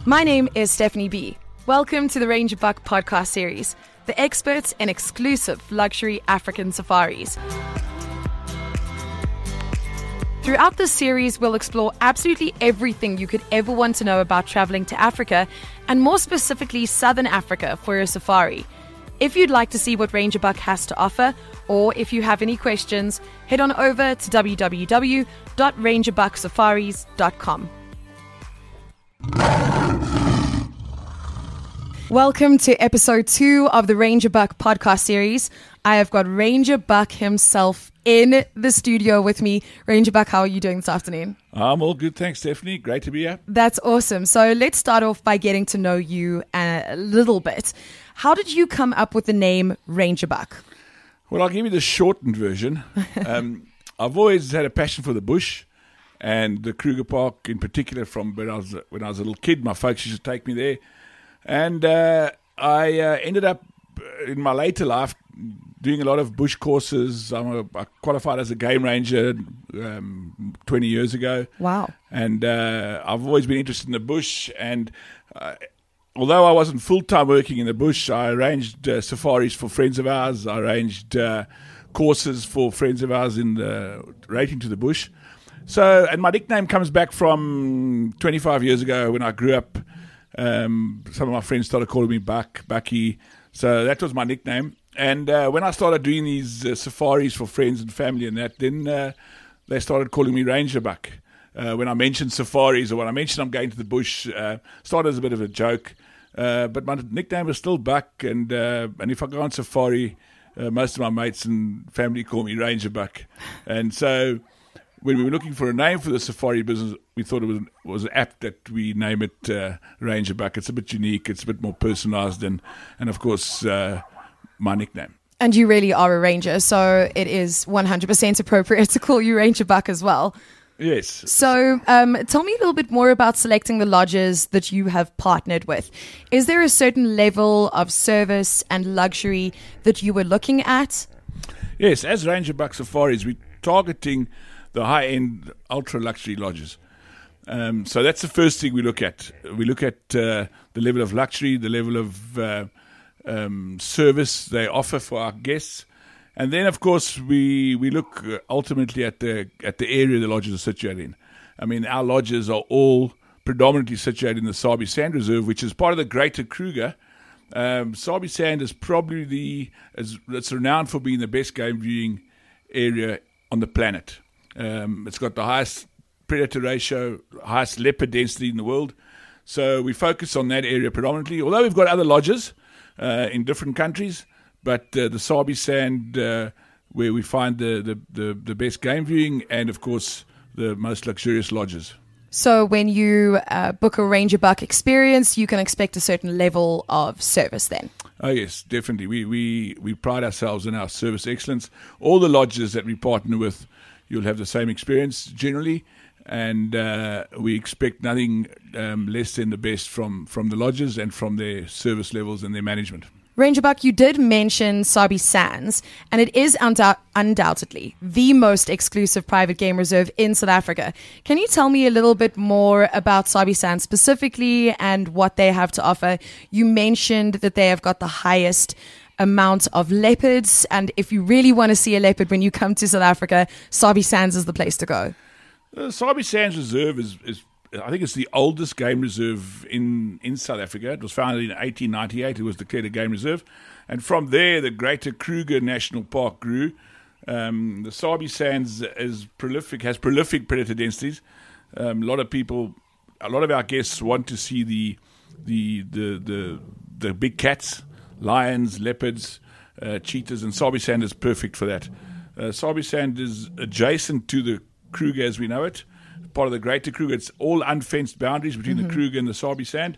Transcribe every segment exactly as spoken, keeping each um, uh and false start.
My name is Stephanie B. Welcome to the Ranger Buck podcast series, the experts in exclusive luxury African safaris. Throughout this series, we'll explore absolutely everything you could ever want to know about traveling to Africa, and more specifically Southern Africa for a safari. If you'd like to see what Ranger Buck has to offer, or if you have any questions, head on over to w w w dot ranger buck safaris dot com. Welcome to episode two of the Ranger Buck podcast series. I have got Ranger Buck himself in the studio with me. Ranger Buck, how are you doing this afternoon? I'm all good, thanks, Stephanie. Great to be here. That's awesome. So let's start off by getting to know you a little bit. How did you come up with the name Ranger Buck? Well, I'll give you the shortened version. um, I've always had a passion for the bush, and the Kruger Park in particular. From when I was when I was a little kid, my folks used to take me there. And uh, I uh, ended up in my later life doing a lot of bush courses. I'm a, I qualified as a game ranger um, twenty years ago. Wow. And uh, I've always been interested in the bush. And uh, although I wasn't full-time working in the bush, I arranged uh, safaris for friends of ours. I arranged uh, courses for friends of ours in the relating to the bush. So, and my nickname comes back from twenty-five years ago when I grew up. Um, some of my friends started calling me Buck, Bucky. So that was my nickname. And uh, when I started doing these uh, safaris for friends and family and that, then uh, they started calling me Ranger Buck. Uh, when I mentioned safaris or when I mentioned I'm going to the bush, uh, started as a bit of a joke. Uh, but my nickname was still Buck. And uh, and if I go on safari, uh, most of my mates and family call me Ranger Buck. And so when we were looking for a name for the safari business, we thought it was was apt that we name it uh, Ranger Buck. It's a bit unique. It's a bit more personalised, and and of course uh, my nickname. And you really are a ranger, so it is one hundred percent appropriate to call you Ranger Buck as well. Yes. So um, tell me a little bit more about selecting the lodges that you have partnered with. Is there a certain level of service and luxury that you were looking at? Yes, as Ranger Buck Safaris, we're targeting the high-end, ultra-luxury lodges. Um, so that's the first thing we look at. We look at uh, the level of luxury, the level of uh, um, service they offer for our guests. And then, of course, we we look ultimately at the at the area the lodges are situated in. I mean, our lodges are all predominantly situated in the Sabi Sand Reserve, which is part of the Greater Kruger. Um, Sabi Sand is probably the, is, it's renowned for being the best game viewing area on the planet. Um, it's got the highest predator ratio, highest leopard density in the world. So we focus on that area predominantly, although we've got other lodges uh, in different countries. But uh, the Sabi Sand, uh, where we find the, the, the, the best game viewing and, of course, the most luxurious lodges. So when you uh, book a Ranger Buck experience, you can expect a certain level of service then? Oh, yes, definitely. We, we, we pride ourselves in our service excellence. All the lodges that we partner with, you'll have the same experience generally, and uh, we expect nothing um, less than the best from, from the lodges and from their service levels and their management. Ranger Buck, you did mention Sabi Sands, and it is undou- undoubtedly the most exclusive private game reserve in South Africa. Can you tell me a little bit more about Sabi Sands specifically and what they have to offer? You mentioned that they have got the highest amount of leopards, and if you really want to see a leopard when you come to South Africa, Sabi Sands is the place to go. The Sabi Sands Reserve is, is, I think it's the oldest game reserve in, in South Africa. It was founded in eighteen ninety-eight. It was declared a game reserve. And from there, the Greater Kruger National Park grew. Um, the Sabi Sands is prolific, has prolific predator densities. Um, a lot of people, a lot of our guests want to see the the the the, the big cats, lions, leopards, uh, cheetahs, and Sabi Sand is perfect for that. Uh, Sabi Sand is adjacent to the Kruger as we know it, part of the Greater Kruger. It's all unfenced boundaries between mm-hmm. the Kruger and the Sabi Sand,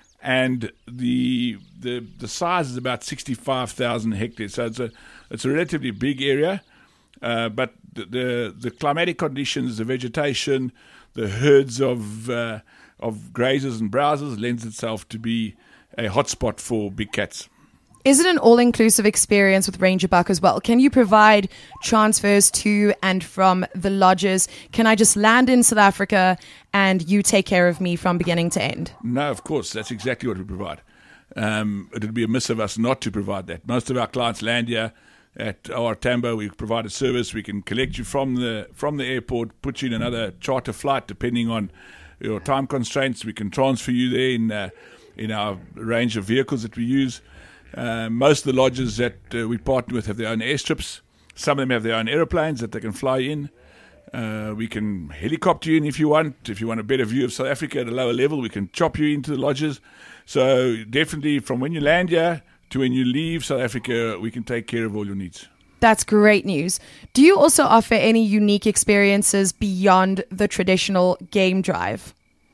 and the the the size is about sixty-five thousand hectares. So it's a it's a relatively big area, uh, but the, the the climatic conditions, the vegetation, the herds of uh, of grazers and browsers lends itself to be a hotspot for big cats. Is it an all-inclusive experience with Ranger Buck as well? Can you provide transfers to and from the lodges? Can I just land in South Africa and you take care of me from beginning to end? No, of course. That's exactly what we provide. Um, it would be a miss of us not to provide that. Most of our clients land here at O R Tambo. We provide a service. We can collect you from the from the airport, put you in another charter flight depending on your time constraints. We can transfer you there in uh, in our range of vehicles that we use. Uh, most of the lodges that uh, we partner with have their own airstrips. Some of them have their own aeroplanes that they can fly in. Uh, we can helicopter you in if you want. If you want a better view of South Africa at a lower level, we can chop you into the lodges. So definitely from when you land here to when you leave South Africa, we can take care of all your needs. That's great news. Do you also offer any unique experiences beyond the traditional game drive?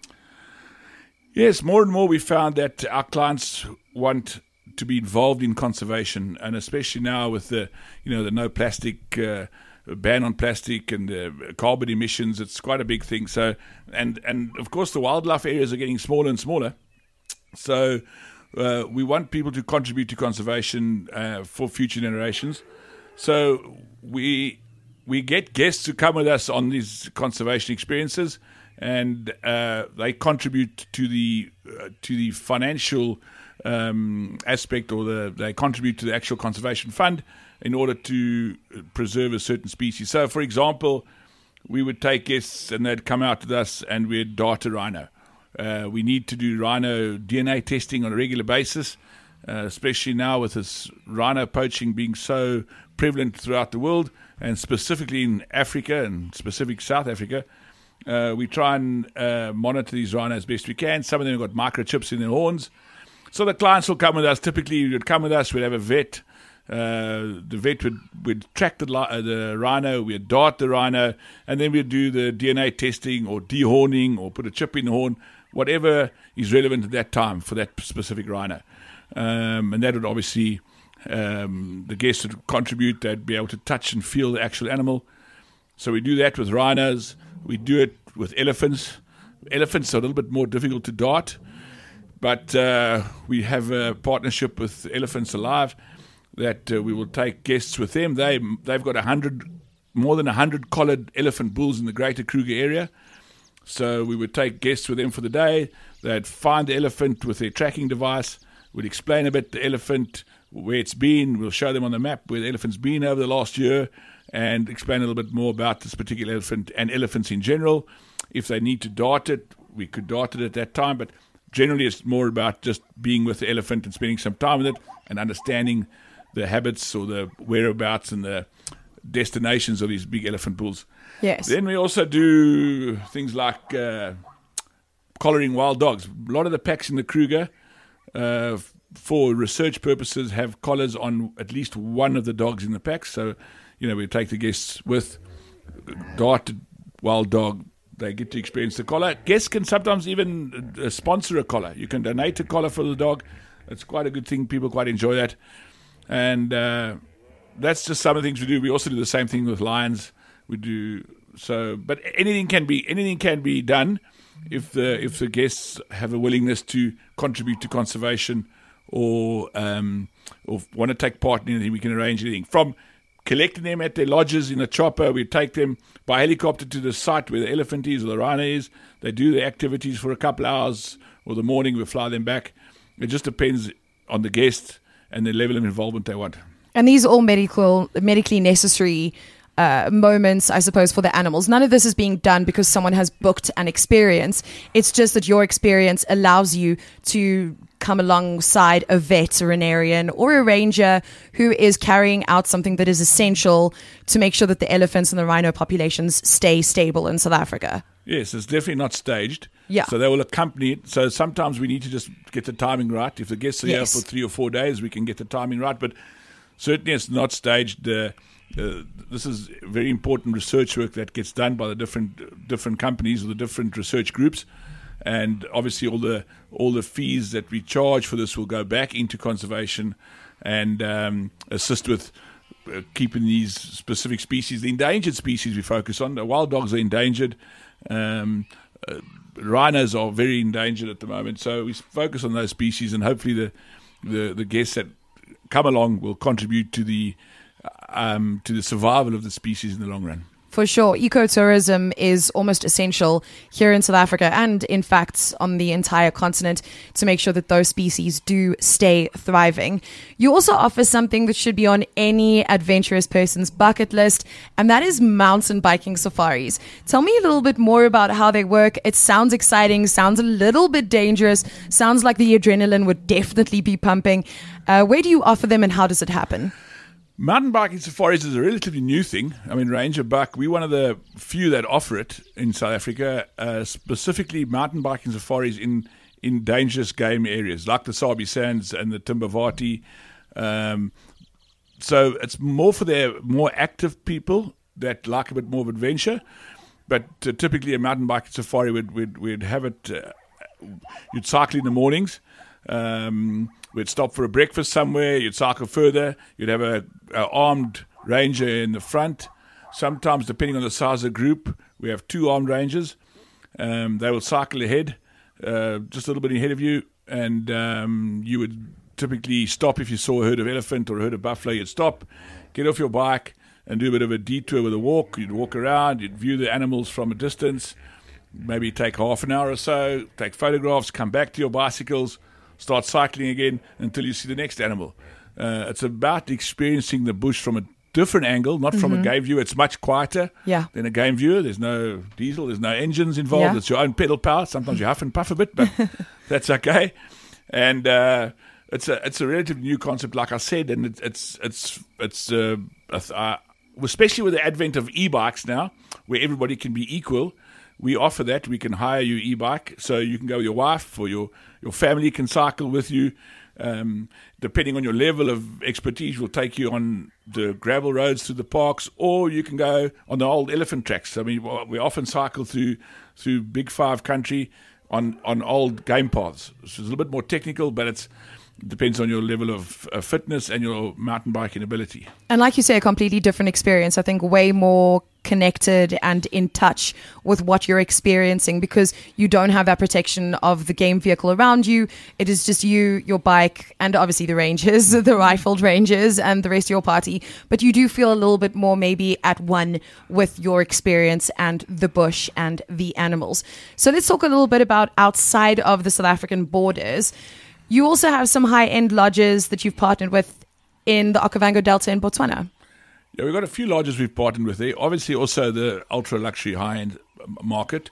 Yes, more and more we found that our clients want to be involved in conservation, and especially now with the, you know, the no plastic uh, ban on plastic and uh, carbon emissions, it's quite a big thing. So, and and of course the wildlife areas are getting smaller and smaller. So, uh, we want people to contribute to conservation uh, for future generations. So we we get guests who come with us on these conservation experiences, and uh, they contribute to the uh, to the financial Um, aspect, or the, they contribute to the actual conservation fund in order to preserve a certain species. So, for example, we would take guests and they'd come out with us and we'd dart a rhino. Uh, we need to do rhino D N A testing on a regular basis, uh, especially now with this rhino poaching being so prevalent throughout the world, and specifically in Africa and specific South Africa. Uh, we try and uh, monitor these rhinos as best we can. Some of them have got microchips in their horns. So the clients will come with us. Typically, would come with us. We'd have a vet. Uh, the vet would, would track the, uh, the rhino. We'd dart the rhino, and then we'd do the D N A testing or dehorning or put a chip in the horn, whatever is relevant at that time for that specific rhino. Um, and that would obviously, um, the guests would contribute. They'd be able to touch and feel the actual animal. So we do that with rhinos. We do it with elephants. Elephants are a little bit more difficult to dart. But uh, we have a partnership with Elephants Alive that uh, we will take guests with them. They, they've got a hundred, more than one hundred collared elephant bulls in the greater Kruger area. So we would take guests with them for the day. They'd find the elephant with their tracking device. We'd explain a bit the elephant, where it's been. We'll show them on the map where the elephant's been over the last year and explain a little bit more about this particular elephant and elephants in general. If they need to dart it, we could dart it at that time, but generally, it's more about just being with the elephant and spending some time with it and understanding the habits or the whereabouts and the destinations of these big elephant bulls. Yes. Then we also do things like uh, collaring wild dogs. A lot of the packs in the Kruger, uh, for research purposes, have collars on at least one of the dogs in the pack. So, you know, we take the guests with darted wild dog. They get to experience the collar. Guests can sometimes even uh, sponsor a collar. You can donate a collar for the dog. It's quite a good thing. People quite enjoy that. And uh, that's just some of the things we do. We also do the same thing with lions. We do so, but anything can be anything can be done if the if the guests have a willingness to contribute to conservation or um, or want to take part in anything. We can arrange anything from collecting them at their lodges in a chopper. We take them by helicopter to the site where the elephant is or the rhino is. They do the activities for a couple of hours, or the morning we fly them back. It just depends on the guest and the level of involvement they want. And these are all medical, medically necessary uh, moments, I suppose, for the animals. None of this is being done because someone has booked an experience. It's just that your experience allows you to come alongside a veterinarian or a ranger who is carrying out something that is essential to make sure that the elephants and the rhino populations stay stable in South Africa. Yes, it's definitely not staged. Yeah. So they will accompany it. So sometimes we need to just get the timing right. If the guests are Yes. here for three or four days, we can get the timing right. But certainly it's not staged. Uh, uh, this is very important research work that gets done by the different different companies or the different research groups. And obviously all the all the fees that we charge for this will go back into conservation and um, assist with uh, keeping these specific species. The endangered species we focus on. The wild dogs are endangered. Um, uh, rhinos are very endangered at the moment. So we focus on those species, and hopefully the, the, the guests that come along will contribute to the um, to the survival of the species in the long run. For sure. Ecotourism is almost essential here in South Africa and, in fact, on the entire continent to make sure that those species do stay thriving. You also offer something that should be on any adventurous person's bucket list, and that is mountain biking safaris. Tell me a little bit more about how they work. It sounds exciting, sounds a little bit dangerous, sounds like the adrenaline would definitely be pumping. Uh, where do you offer them and how does it happen? Mountain biking safaris is a relatively new thing. I mean, Ranger Buck, we're one of the few that offer it in South Africa, uh, specifically mountain biking safaris in, in dangerous game areas like the Sabi Sands and the Timbavati. Um, so it's more for the more active people that like a bit more of adventure. But uh, typically a mountain biking safari would would would have it. Uh, you'd cycle in the mornings. Um, we'd stop for a breakfast somewhere. You'd cycle further. You'd have a, a armed ranger in the front. Sometimes, depending on the size of the group, we have two armed rangers. Um, they will cycle ahead, uh, just a little bit ahead of you, and um, you would typically stop if you saw a herd of elephant or a herd of buffalo. You'd stop, get off your bike, and do a bit of a detour with a walk. You'd walk around. You'd view the animals from a distance. Maybe take half an hour or so. Take photographs. Come back to your bicycles. Start cycling again until you see the next animal. Uh, it's about experiencing the bush from a different angle, not from mm-hmm. a game view. It's much quieter yeah. than a game view. There's no diesel, there's no engines involved. Yeah. It's your own pedal power. Sometimes you huff and puff a bit, but that's okay. And uh, it's a it's a relatively new concept, like I said, and it, it's it's it's uh, uh, especially with the advent of e-bikes now, where everybody can be equal. We offer that. We can hire you e-bike, so you can go with your wife or your, your family can cycle with you. Um, depending on your level of expertise, we'll take you on the gravel roads through the parks, or you can go on the old elephant tracks. I mean, we often cycle through through Big Five country on, on old game paths. So it's a little bit more technical, but it's it depends on your level of uh, fitness and your mountain biking ability. And like you say, a completely different experience. I think way more connected and in touch with what you're experiencing, because you don't have that protection of the game vehicle around you. It is just you, your bike, and obviously the rangers, the rifled rangers, and the rest of your party. But you do feel a little bit more maybe at one with your experience and the bush and the animals. So let's talk a little bit about outside of the South African borders. You also have some high-end lodges that you've partnered with in the Okavango Delta in Botswana. Yeah, we've got a few lodges we've partnered with there. Obviously, also the ultra-luxury high-end market.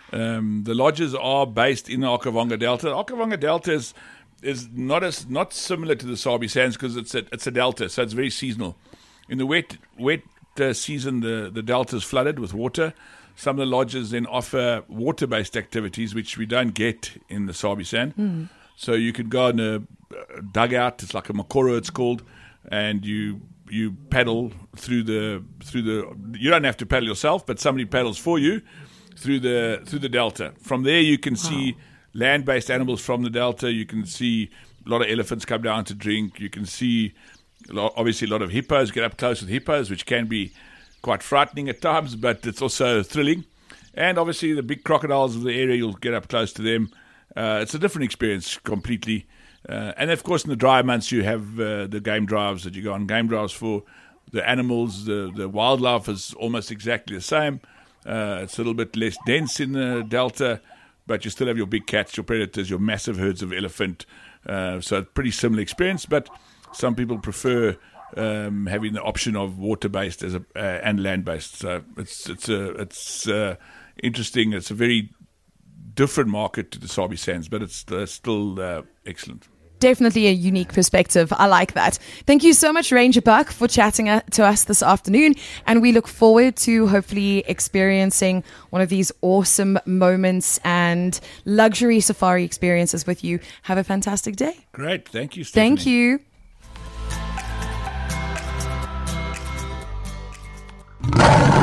Um, the lodges are based in the Okavango Delta. The Okavango Delta is, is not as not similar to the Sabi Sands because it's a, it's a delta, so it's very seasonal. In the wet wet uh, season, the, the delta is flooded with water. Some of the lodges then offer water-based activities, which we don't get in the Sabi Sand. Mm. So you could go in a dugout, it's like a makoro it's called, and you you paddle through the through the you don't have to paddle yourself, but somebody paddles for you through the through the delta. From there you can wow. see land-based animals from the delta. You can see a lot of elephants come down to drink. You can see a lot, obviously a lot of hippos, get up close with hippos, which can be quite frightening at times, but it's also thrilling. And obviously the big crocodiles of the area, you'll get up close to them. Uh, it's a different experience completely. Uh, and, of course, in the dry months, you have uh, the game drives that you go on. Game drives for the animals. The, the wildlife is almost exactly the same. Uh, it's a little bit less dense in the delta, but you still have your big cats, your predators, your massive herds of elephant. Uh, so a pretty similar experience, but some people prefer um, having the option of water-based as a, uh, and land-based. So it's, it's, a, it's uh, interesting. It's a very different market to the Sabi Sands, but it's uh, still uh, excellent. Definitely a unique perspective. I like that. Thank you so much, Ranger Buck, for chatting to us this afternoon. And we look forward to hopefully experiencing one of these awesome moments and luxury safari experiences with you. Have a fantastic day. Great. Thank you, Stephanie. Thank you. You